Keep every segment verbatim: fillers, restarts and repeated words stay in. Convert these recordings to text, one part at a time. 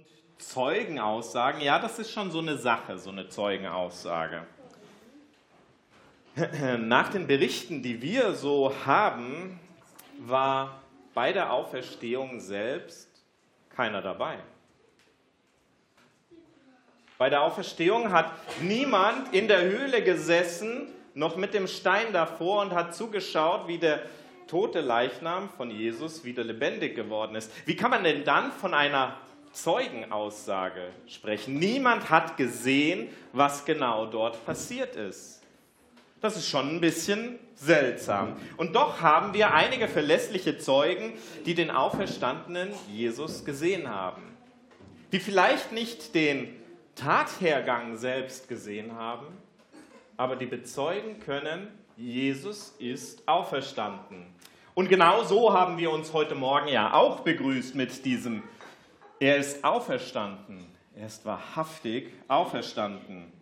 Und Zeugenaussagen, ja, das ist schon so eine Sache, so eine Zeugenaussage. Nach den Berichten, die wir so haben, war bei der Auferstehung selbst keiner dabei. Bei der Auferstehung hat niemand in der Höhle gesessen, noch mit dem Stein davor und hat zugeschaut, wie der tote Leichnam von Jesus wieder lebendig geworden ist. Wie kann man denn dann von einer Zeugenaussage sprechen? Niemand hat gesehen, was genau dort passiert ist. Das ist schon ein bisschen seltsam. Und doch haben wir einige verlässliche Zeugen, die den auferstandenen Jesus gesehen haben. Die vielleicht nicht den Tathergang selbst gesehen haben, aber die bezeugen können, Jesus ist auferstanden. Und genau so haben wir uns heute Morgen ja auch begrüßt mit diesem, er ist auferstanden. Er ist wahrhaftig auferstanden.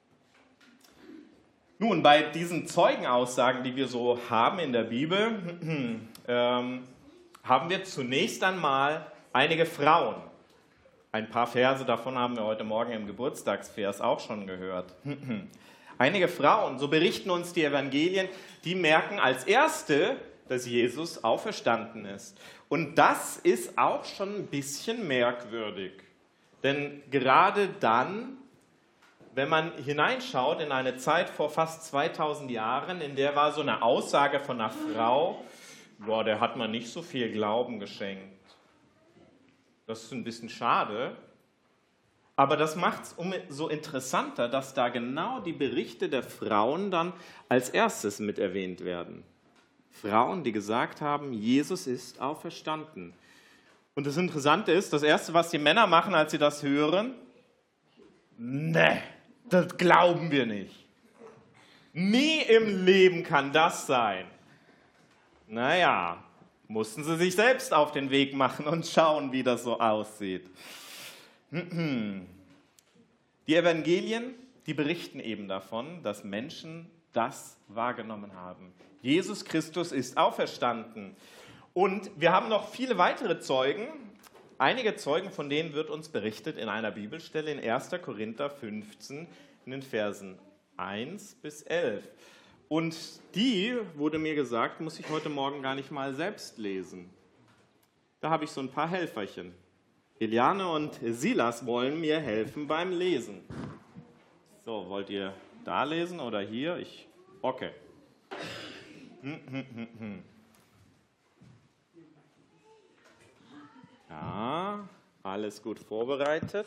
Nun, bei diesen Zeugenaussagen, die wir so haben in der Bibel, ähm, haben wir zunächst einmal einige Frauen. Ein paar Verse davon haben wir heute Morgen im Geburtstagsvers auch schon gehört. Einige Frauen, so berichten uns die Evangelien, die merken als Erste, dass Jesus auferstanden ist. Und das ist auch schon ein bisschen merkwürdig. Denn gerade dann, wenn man hineinschaut in eine Zeit vor fast zweitausend Jahren, in der war so eine Aussage von einer Frau, boah, der hat man nicht so viel Glauben geschenkt. Das ist ein bisschen schade. Aber das macht es umso interessanter, dass da genau die Berichte der Frauen dann als erstes mit erwähnt werden. Frauen, die gesagt haben, Jesus ist auferstanden. Und das Interessante ist, das Erste, was die Männer machen, als sie das hören, ne, das glauben wir nicht. Nie im Leben kann das sein. Naja, mussten sie sich selbst auf den Weg machen und schauen, wie das so aussieht. Die Evangelien, die berichten eben davon, dass Menschen das wahrgenommen haben. Jesus Christus ist auferstanden. Und wir haben noch viele weitere Zeugen. Einige Zeugen, von denen wird uns berichtet in einer Bibelstelle in erster Korinther fünfzehn, in den Versen eins bis elf. Und die, wurde mir gesagt, muss ich heute Morgen gar nicht mal selbst lesen. Da habe ich so ein paar Helferchen. Eliane und Silas wollen mir helfen beim Lesen. So, wollt ihr da lesen oder hier? Ich, okay. Hm, hm, hm, hm. Ja, alles gut vorbereitet.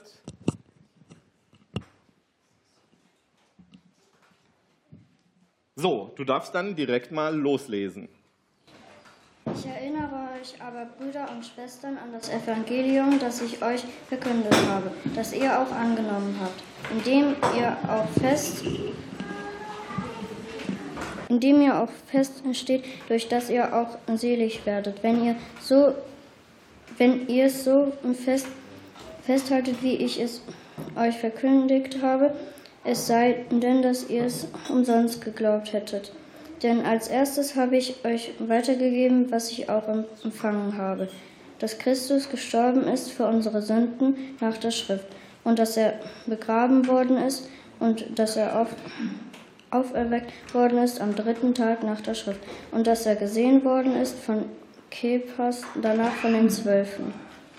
So, du darfst dann direkt mal loslesen. Ich erinnere euch aber, Brüder und Schwestern, an das Evangelium, das ich euch verkündet habe, das ihr auch angenommen habt, indem ihr auch fest, indem ihr auch fest steht, durch das ihr auch selig werdet, wenn ihr so, wenn ihr es so fest, festhaltet, wie ich es euch verkündigt habe, es sei denn, dass ihr es umsonst geglaubt hättet. Denn als erstes habe ich euch weitergegeben, was ich auch empfangen habe, dass Christus gestorben ist für unsere Sünden nach der Schrift und dass er begraben worden ist und dass er auf, auferweckt worden ist am dritten Tag nach der Schrift und dass er gesehen worden ist von Kephas, danach von den Zwölfen.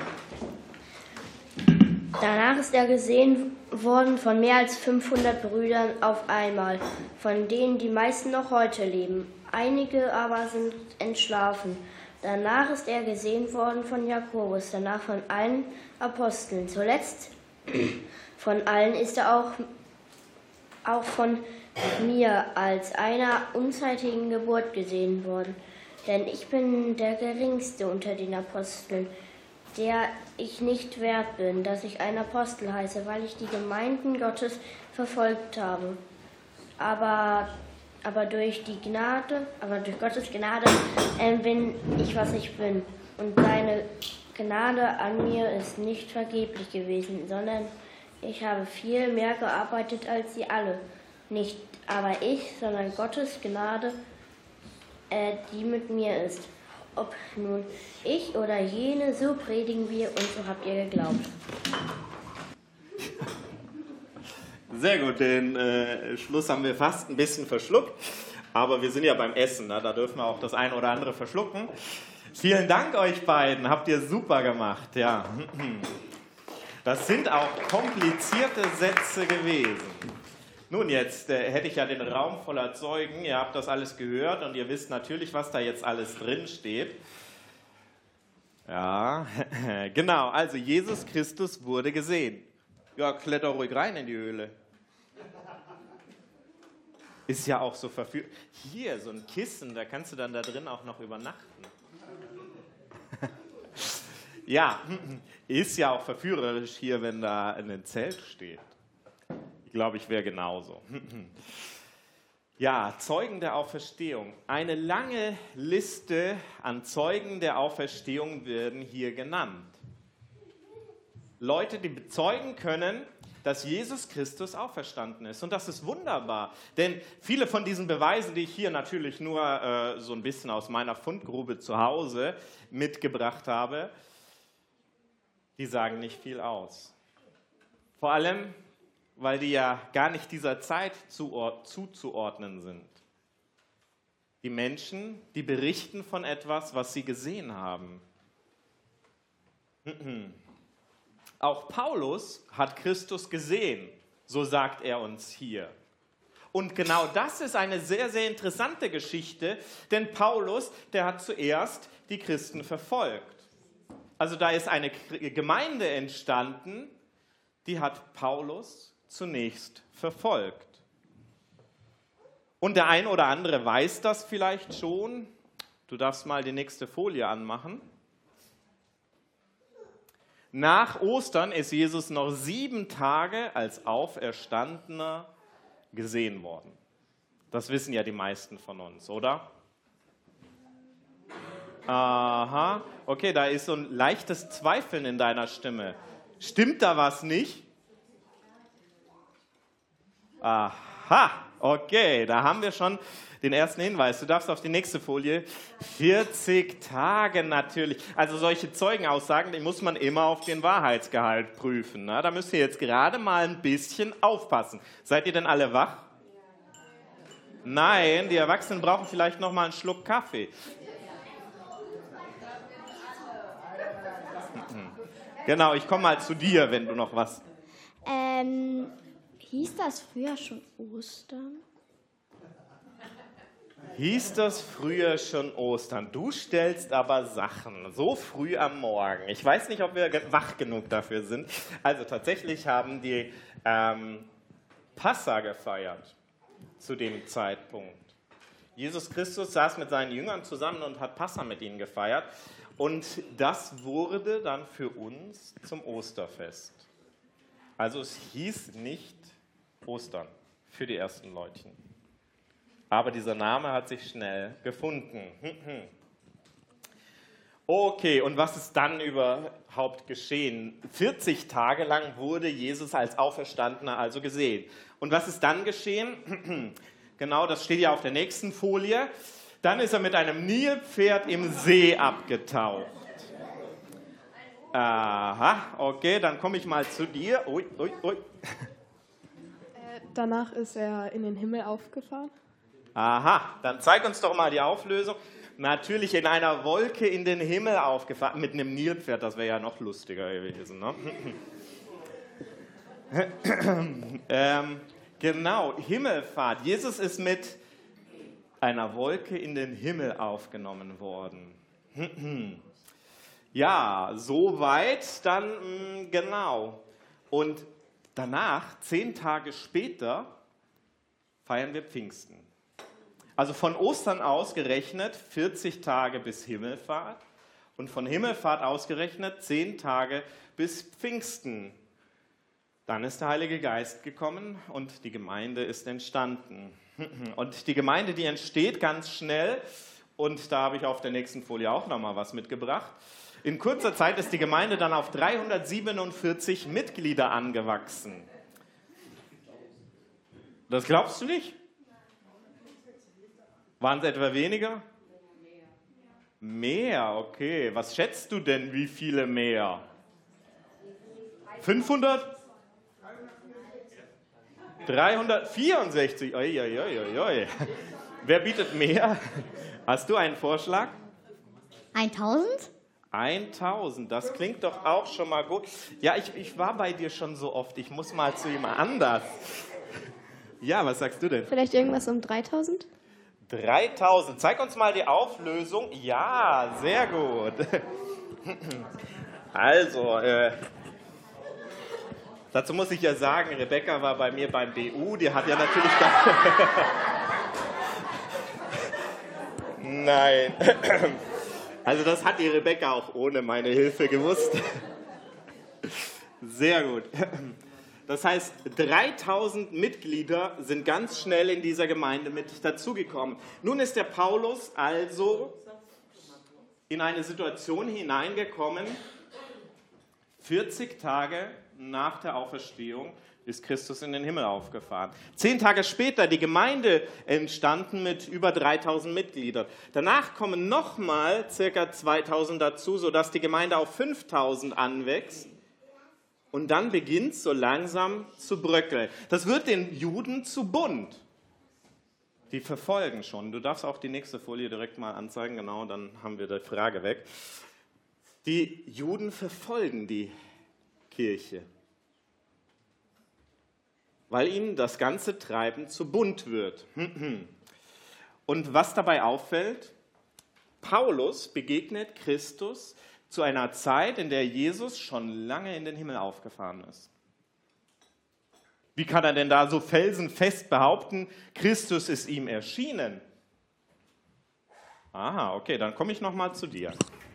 Danach ist er gesehen worden von mehr als fünfhundert Brüdern auf einmal, von denen die meisten noch heute leben. Einige aber sind entschlafen. Danach ist er gesehen worden von Jakobus, danach von allen Aposteln. Zuletzt von allen ist er auch, auch von mir als einer unzeitigen Geburt gesehen worden. Denn ich bin der Geringste unter den Aposteln, der ich nicht wert bin, dass ich ein Apostel heiße, weil ich die Gemeinden Gottes verfolgt habe. Aber, aber durch die Gnade, aber durch Gottes Gnade äh, bin ich, was ich bin. Und seine Gnade an mir ist nicht vergeblich gewesen, sondern ich habe viel mehr gearbeitet als sie alle. Nicht aber ich, sondern Gottes Gnade, äh, die mit mir ist. ob nun ich oder jene, so predigen wir und so habt ihr geglaubt. Sehr gut, den äh, Schluss haben wir fast ein bisschen verschluckt, aber wir sind ja beim Essen, ne? Da dürfen wir auch das eine oder andere verschlucken. Vielen Dank euch beiden, habt ihr super gemacht. Ja. Das sind auch komplizierte Sätze gewesen. Nun, jetzt äh, hätte ich ja den Raum voller Zeugen, ihr habt das alles gehört und ihr wisst natürlich, was da jetzt alles drin steht. Ja, genau, also Jesus Christus wurde gesehen. Ja, kletter ruhig rein in die Höhle. Ist ja auch so verführerisch. Hier, so ein Kissen, da kannst du dann da drin auch noch übernachten. Ja, ist ja auch verführerisch hier, wenn da ein Zelt steht. Ich glaube, ich wäre genauso. Ja, Zeugen der Auferstehung. Eine lange Liste an Zeugen der Auferstehung werden hier genannt. Leute, die bezeugen können, dass Jesus Christus auferstanden ist. Und das ist wunderbar, denn viele von diesen Beweisen, die ich hier natürlich nur äh, so ein bisschen aus meiner Fundgrube zu Hause mitgebracht habe, die sagen nicht viel aus. Vor allem, weil die ja gar nicht dieser Zeit zuzuordnen sind. Die Menschen, die berichten von etwas, was sie gesehen haben. Auch Paulus hat Christus gesehen, so sagt er uns hier. Und genau das ist eine sehr, sehr interessante Geschichte, denn Paulus, der hat zuerst die Christen verfolgt. Also da ist eine Gemeinde entstanden, die hat Paulus zunächst verfolgt. Und der ein oder andere weiß das vielleicht schon. Du darfst mal die nächste Folie anmachen. Nach Ostern ist Jesus noch sieben Tage als Auferstandener gesehen worden. Das wissen ja die meisten von uns, oder? Aha, okay, da ist so ein leichtes Zweifeln in deiner Stimme. Stimmt da was nicht? Aha, okay, da haben wir schon den ersten Hinweis. Du darfst auf die nächste Folie. vierzig Tage natürlich. Also solche Zeugenaussagen, die muss man immer auf den Wahrheitsgehalt prüfen. Ne? Da müsst ihr jetzt gerade mal ein bisschen aufpassen. Seid ihr denn alle wach? Nein, die Erwachsenen brauchen vielleicht noch mal einen Schluck Kaffee. Genau, ich komme mal zu dir, wenn du noch was... Ähm, hieß das früher schon Ostern? Hieß das früher schon Ostern? Du stellst aber Sachen so früh am Morgen. Ich weiß nicht, ob wir wach genug dafür sind. Also tatsächlich haben die ähm, Passa gefeiert zu dem Zeitpunkt. Jesus Christus saß mit seinen Jüngern zusammen und hat Passa mit ihnen gefeiert. Und das wurde dann für uns zum Osterfest. Also es hieß nicht Ostern für die ersten Leutchen. Aber dieser Name hat sich schnell gefunden. Okay, und was ist dann überhaupt geschehen? vierzig Tage lang wurde Jesus als Auferstandener also gesehen. Und was ist dann geschehen? Genau, das steht ja auf der nächsten Folie. Dann ist er mit einem Nilpferd im See abgetaucht. Aha, okay, dann komme ich mal zu dir. Ui, ui, ui. Äh, danach ist er in den Himmel aufgefahren. Aha, dann zeig uns doch mal die Auflösung. Natürlich in einer Wolke in den Himmel aufgefahren, mit einem Nilpferd, das wäre ja noch lustiger gewesen. Ne? ähm, genau, Himmelfahrt. Jesus ist mit einer Wolke in den Himmel aufgenommen worden. Ja, soweit dann, genau. Und danach, zehn Tage später, feiern wir Pfingsten. Also von Ostern ausgerechnet vierzig Tage bis Himmelfahrt und von Himmelfahrt ausgerechnet zehn Tage bis Pfingsten. Dann ist der Heilige Geist gekommen und die Gemeinde ist entstanden. Und die Gemeinde, die entsteht ganz schnell, und da habe ich auf der nächsten Folie auch nochmal was mitgebracht. In kurzer Zeit ist die Gemeinde dann auf dreihundertsiebenundvierzig Mitglieder angewachsen. Das glaubst du nicht? Waren es etwa weniger? Mehr, okay. Was schätzt du denn, wie viele mehr? fünfhundert? dreihundertvierundsechzig. Oi, oi, oi, oi. Wer bietet mehr? Hast du einen Vorschlag? tausend? tausend, das klingt doch auch schon mal gut. Ja, ich, ich war bei dir schon so oft. Ich muss mal zu jemand anders. Ja, was sagst du denn? Vielleicht irgendwas um dreitausend? dreitausend. Zeig uns mal die Auflösung. Ja, sehr gut. Also, äh, dazu muss ich ja sagen, Rebecca war bei mir beim B U. Die hat ja natürlich... Nein. Also das hat die Rebecca auch ohne meine Hilfe gewusst. Sehr gut. Das heißt, dreitausend Mitglieder sind ganz schnell in dieser Gemeinde mit dazugekommen. Nun ist der Paulus also in eine Situation hineingekommen, vierzig Tage nach der Auferstehung ist Christus in den Himmel aufgefahren. Zehn Tage später die Gemeinde entstanden mit über dreitausend Mitgliedern. Danach kommen nochmal ca. zweitausend dazu, sodass die Gemeinde auf fünftausend anwächst. Und dann beginnt so langsam zu bröckeln. Das wird den Juden zu bunt. Die verfolgen schon. Du darfst auch die nächste Folie direkt mal anzeigen. Genau, dann haben wir die Frage weg. Die Juden verfolgen die Kirche, weil ihnen das ganze Treiben zu bunt wird. Und was dabei auffällt, Paulus begegnet Christus zu einer Zeit, in der Jesus schon lange in den Himmel aufgefahren ist. Wie kann er denn da so felsenfest behaupten, Christus ist ihm erschienen? Aha, okay, dann komme ich nochmal zu dir.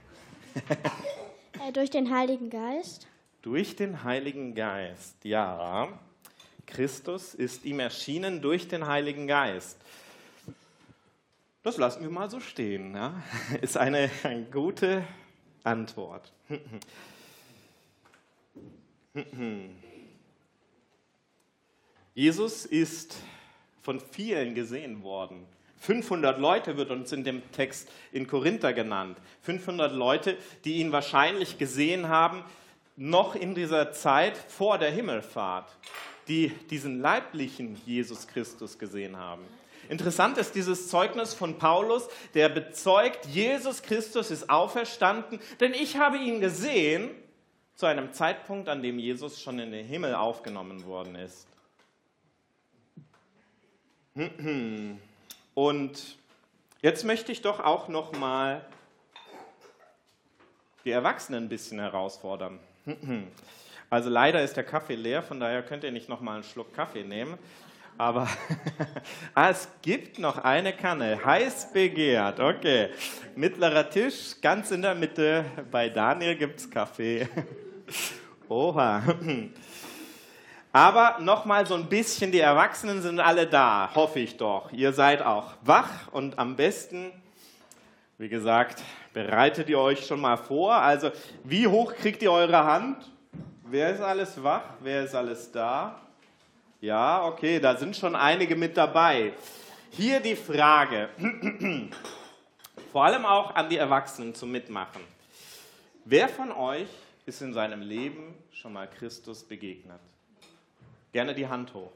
Äh, durch den Heiligen Geist. Durch den Heiligen Geist, ja. Christus ist ihm erschienen durch den Heiligen Geist. Das lassen wir mal so stehen. Ja? Ist eine, eine gute Antwort. Jesus ist von vielen gesehen worden. fünfhundert Leute wird uns in dem Text in Korinther genannt. fünfhundert Leute, die ihn wahrscheinlich gesehen haben, noch in dieser Zeit vor der Himmelfahrt, die diesen leiblichen Jesus Christus gesehen haben. Interessant ist dieses Zeugnis von Paulus, der bezeugt, Jesus Christus ist auferstanden, denn ich habe ihn gesehen zu einem Zeitpunkt, an dem Jesus schon in den Himmel aufgenommen worden ist. Und jetzt möchte ich doch auch noch mal die Erwachsenen ein bisschen herausfordern. Also leider ist der Kaffee leer, von daher könnt ihr nicht noch mal einen Schluck Kaffee nehmen. Aber ah, es gibt noch eine Kanne, heiß begehrt. Okay, mittlerer Tisch, ganz in der Mitte. Bei Daniel gibt es Kaffee. Oha. Aber noch mal so ein bisschen, die Erwachsenen sind alle da, hoffe ich doch. Ihr seid auch wach und am besten, wie gesagt, bereitet ihr euch schon mal vor. Also, wie hoch kriegt ihr eure Hand? Wer ist alles wach? Wer ist alles da? Ja, okay, da sind schon einige mit dabei. Hier die Frage, vor allem auch an die Erwachsenen zum Mitmachen. Wer von euch ist in seinem Leben schon mal Christus begegnet? Gerne die Hand hoch.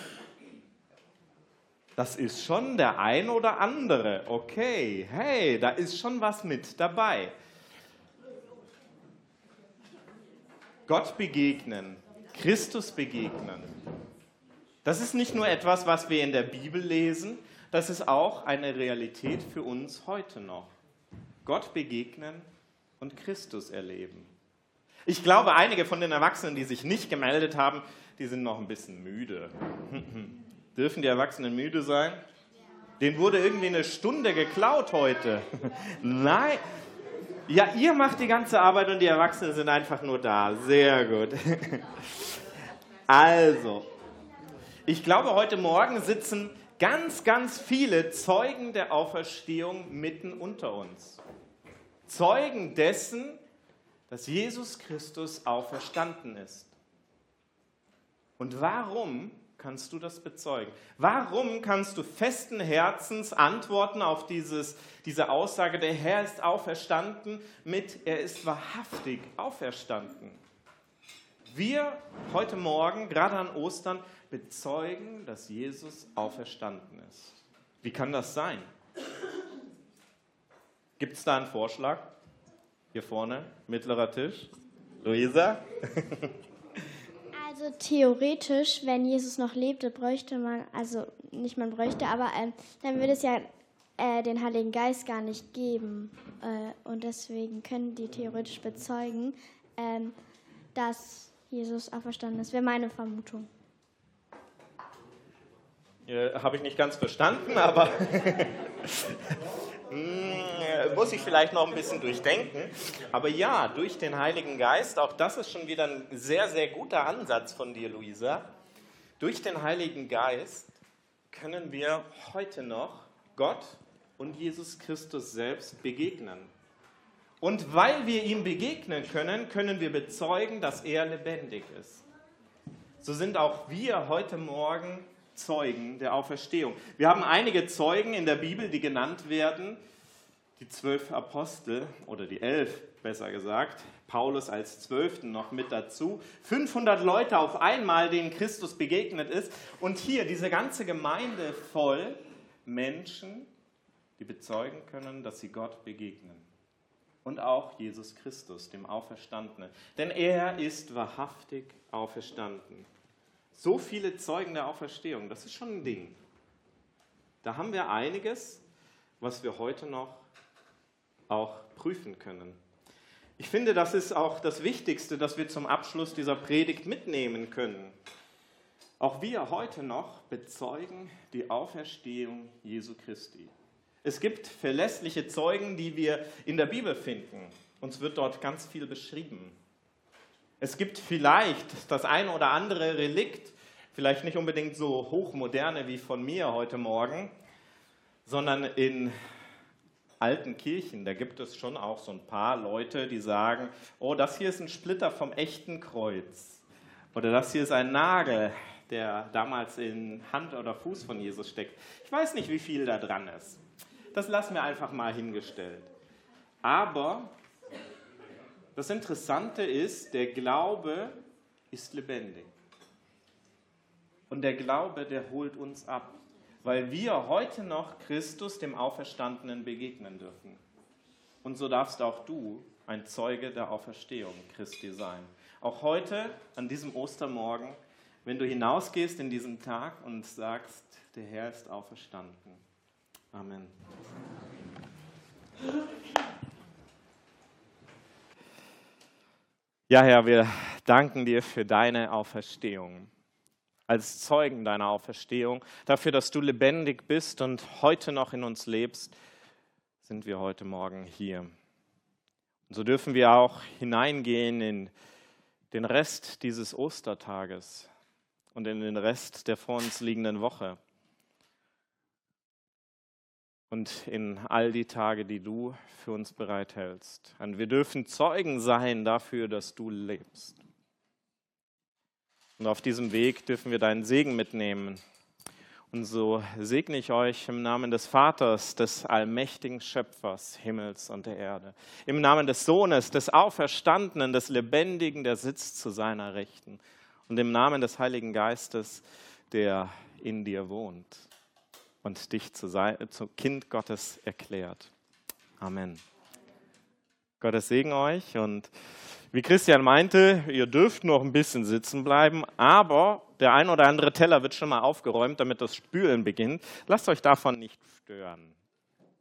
Das ist schon der ein oder andere. Okay, hey, da ist schon was mit dabei. Gott begegnen, Christus begegnen. Das ist nicht nur etwas, was wir in der Bibel lesen, das ist auch eine Realität für uns heute noch. Gott begegnen und Christus erleben. Ich glaube, einige von den Erwachsenen, die sich nicht gemeldet haben, die sind noch ein bisschen müde. Dürfen die Erwachsenen müde sein? Denen wurde irgendwie eine Stunde geklaut heute. Nein. Ja, ihr macht die ganze Arbeit und die Erwachsenen sind einfach nur da. Sehr gut. Also, ich glaube, heute Morgen sitzen ganz, ganz viele Zeugen der Auferstehung mitten unter uns. Zeugen dessen, dass Jesus Christus auferstanden ist. Und warum kannst du das bezeugen? Warum kannst du festen Herzens antworten auf dieses, diese Aussage, der Herr ist auferstanden, mit er ist wahrhaftig auferstanden? Wir heute Morgen, gerade an Ostern, bezeugen, dass Jesus auferstanden ist. Wie kann das sein? Gibt es da einen Vorschlag? Hier vorne, mittlerer Tisch. Luisa? Also theoretisch, wenn Jesus noch lebte, bräuchte man, also nicht man bräuchte, aber äh, dann würde es ja äh, den Heiligen Geist gar nicht geben. Äh, und deswegen können die theoretisch bezeugen, äh, dass Jesus auferstanden ist. Wäre meine Vermutung. Äh, Habe ich nicht ganz verstanden, aber muss ich vielleicht noch ein bisschen durchdenken. Aber ja, durch den Heiligen Geist, auch das ist schon wieder ein sehr, sehr guter Ansatz von dir, Luisa. Durch den Heiligen Geist können wir heute noch Gott und Jesus Christus selbst begegnen. Und weil wir ihm begegnen können, können wir bezeugen, dass er lebendig ist. So sind auch wir heute Morgen Zeugen der Auferstehung. Wir haben einige Zeugen in der Bibel, die genannt werden, die zwölf Apostel oder die elf, besser gesagt, Paulus als zwölften noch mit dazu, fünfhundert Leute auf einmal, denen Christus begegnet ist und hier diese ganze Gemeinde voll Menschen, die bezeugen können, dass sie Gott begegnen. Und auch Jesus Christus, dem Auferstandenen. Denn er ist wahrhaftig auferstanden. So viele Zeugen der Auferstehung, das ist schon ein Ding. Da haben wir einiges, was wir heute noch auch prüfen können. Ich finde, das ist auch das Wichtigste, das wir zum Abschluss dieser Predigt mitnehmen können. Auch wir heute noch bezeugen die Auferstehung Jesu Christi. Es gibt verlässliche Zeugen, die wir in der Bibel finden. Uns wird dort ganz viel beschrieben. Es gibt vielleicht das ein oder andere Relikt, vielleicht nicht unbedingt so hochmoderne wie von mir heute Morgen, sondern in alten Kirchen, da gibt es schon auch so ein paar Leute, die sagen, oh, das hier ist ein Splitter vom echten Kreuz. Oder das hier ist ein Nagel, der damals in Hand oder Fuß von Jesus steckt. Ich weiß nicht, wie viel da dran ist. Das lassen wir einfach mal hingestellt. Aber das Interessante ist, der Glaube ist lebendig. Und der Glaube, der holt uns ab, weil wir heute noch Christus, dem Auferstandenen, begegnen dürfen. Und so darfst auch du ein Zeuge der Auferstehung Christi sein. Auch heute, an diesem Ostermorgen, wenn du hinausgehst in diesen Tag und sagst, der Herr ist auferstanden. Amen. Ja, Herr, wir danken dir für deine Auferstehung. Als Zeugen deiner Auferstehung, dafür, dass du lebendig bist und heute noch in uns lebst, sind wir heute Morgen hier. Und so dürfen wir auch hineingehen in den Rest dieses Ostertages und in den Rest der vor uns liegenden Woche und in all die Tage, die du für uns bereithältst. Und wir dürfen Zeugen sein dafür, dass du lebst. Und auf diesem Weg dürfen wir deinen Segen mitnehmen. Und so segne ich euch im Namen des Vaters, des allmächtigen Schöpfers Himmels und der Erde. Im Namen des Sohnes, des Auferstandenen, des Lebendigen, der sitzt zu seiner Rechten. Und im Namen des Heiligen Geistes, der in dir wohnt und dich zu sein, zum Kind Gottes erklärt. Amen. Gottes Segen euch und wie Christian meinte, ihr dürft noch ein bisschen sitzen bleiben, aber der ein oder andere Teller wird schon mal aufgeräumt, damit das Spülen beginnt. Lasst euch davon nicht stören.